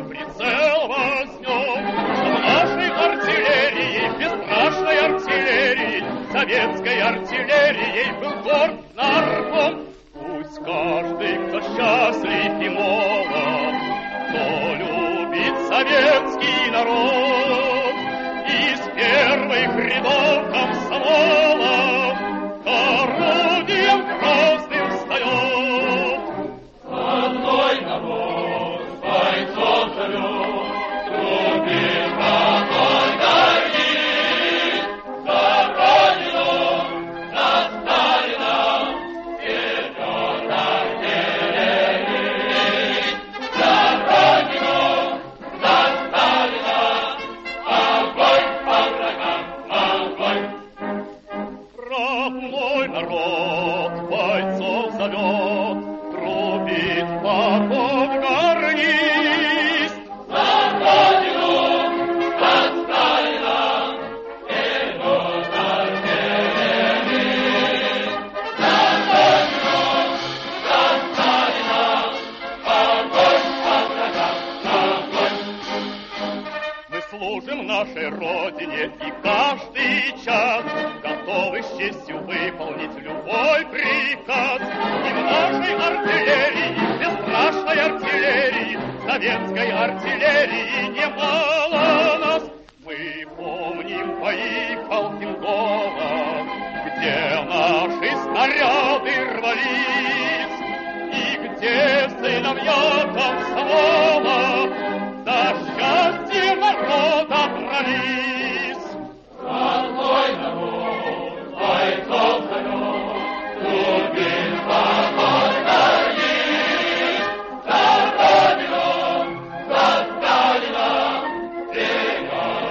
им прицел возьмем, что нашей артиллерией, бесстрашной артиллерией, советской артиллерией был горд нарком. Пусть каждый, кто счастлив и молод, кто любит советский народ, из первых рядов комсомола к орудиям грозным встает. Родной народ бойцов зовет, трубит родной горит, за Родину, за Сталина, вперед артиллерии, за Родину, за Сталина, огонь по врагам, огонь. Родной народ бойцов зовет, трубит поток гарнист. За Родину, за Сталина, вперед артиллерии, за Родину, за Сталина, огонь по врагам, огонь. Мы служим нашей Родине и каждый час готовы с честью выполнить любой приказ. И в нашей артиллерии, бесстрашной артиллерии, советской артиллерии немало нас. Мы помним бои Холхенгола, где наши снаряды рвались, и где сыновья комсомола за счастье народа дрались. Родной народ бойцов зовет, трубит поток гарнист. За Родину, за Сталина, вперед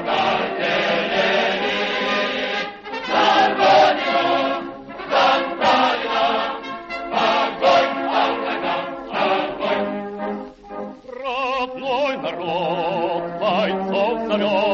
артиллерии, за Родину, за Сталина, огонь по врагам, огонь. Родной народ бойцов зовет,